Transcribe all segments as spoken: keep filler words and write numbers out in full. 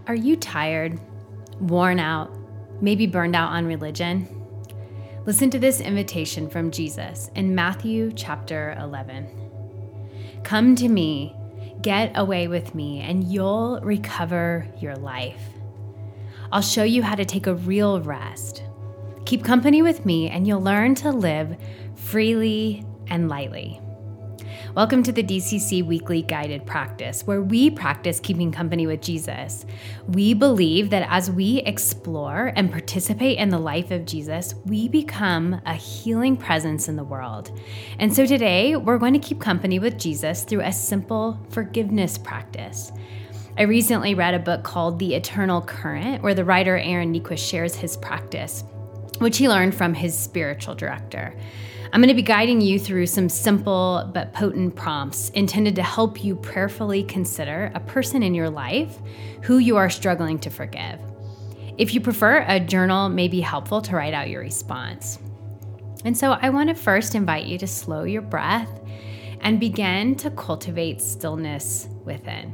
Are you tired, worn out, maybe burned out on religion? Listen to this invitation from Jesus in Matthew chapter eleven. Come to me, get away with me, and you'll recover your life. I'll show you how to take a real rest. Keep company with me, and you'll learn to live freely and lightly. Welcome to the D C C Weekly Guided Practice, where we practice keeping company with Jesus. We believe that as we explore and participate in the life of Jesus, we become a healing presence in the world. And so today, we're going to keep company with Jesus through a simple forgiveness practice. I recently read a book called The Eternal Current, where the writer Aaron Niequist shares his practice, which he learned from his spiritual director. I'm going to be guiding you through some simple but potent prompts intended to help you prayerfully consider a person in your life who you are struggling to forgive. If you prefer, a journal may be helpful to write out your response. And so I want to first invite you to slow your breath and begin to cultivate stillness within.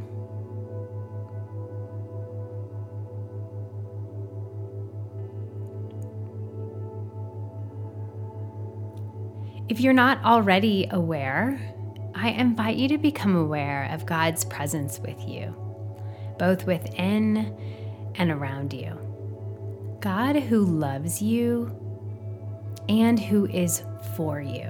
If you're not already aware, I invite you to become aware of God's presence with you, both within and around you. God who loves you and who is for you.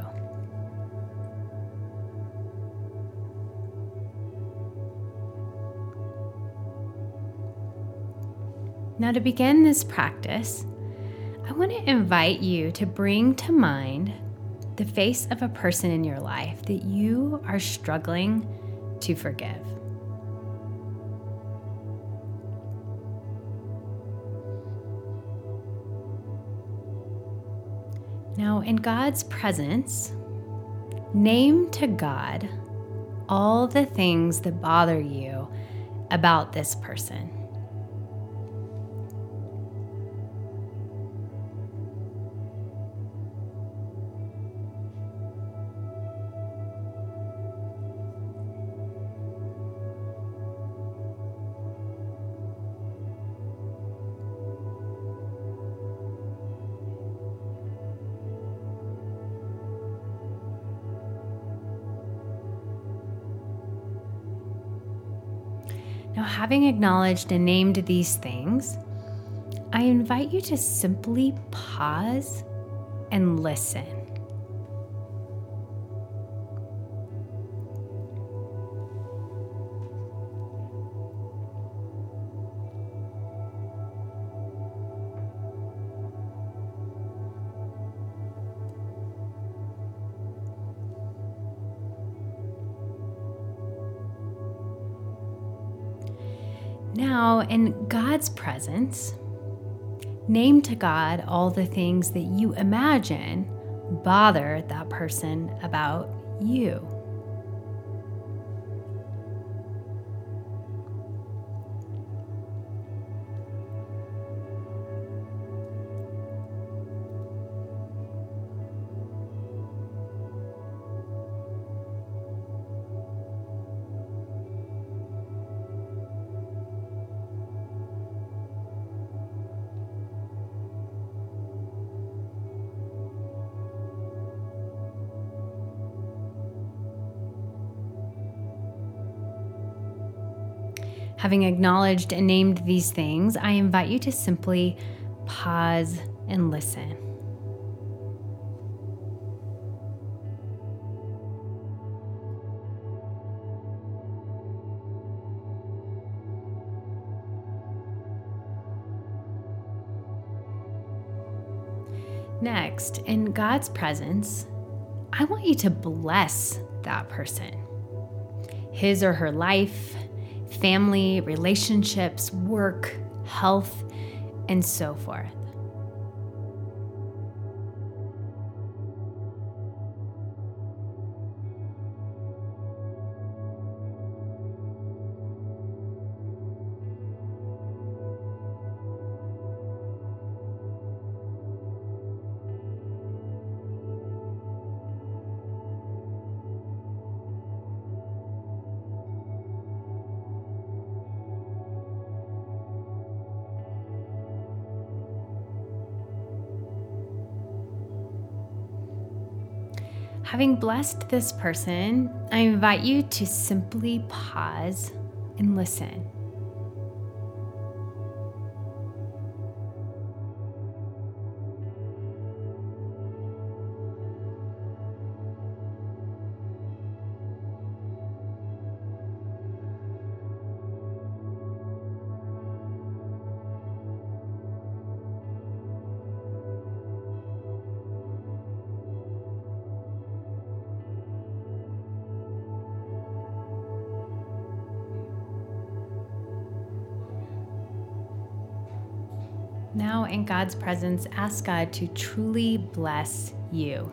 Now, to begin this practice, I want to invite you to bring to mind the face of a person in your life that you are struggling to forgive. Now, in God's presence, name to God all the things that bother you about this person. Now, having acknowledged and named these things, I invite you to simply pause and listen. Now, in God's presence, name to God all the things that you imagine bother that person about you. Having acknowledged and named these things, I invite you to simply pause and listen. Next, in God's presence, I want you to bless that person, his or her life, family, relationships, work, health, and so forth. having blessed this person, I invite you to simply pause and listen. Now, in God's presence, ask God to truly bless you.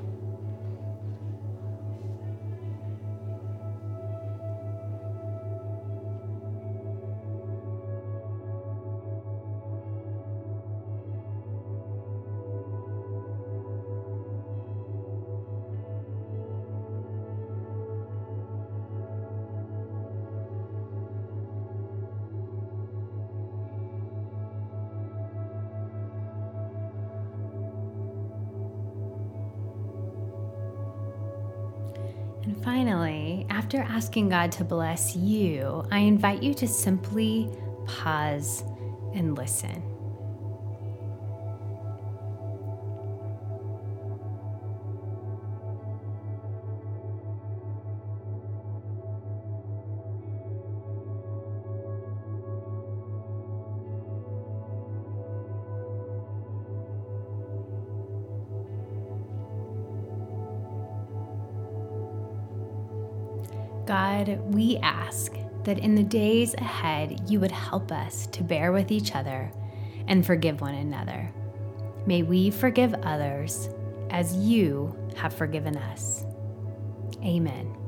And finally, after asking God to bless you, I invite you to simply pause and listen. God, we ask that in the days ahead, you would help us to bear with each other and forgive one another. May we forgive others as you have forgiven us. Amen.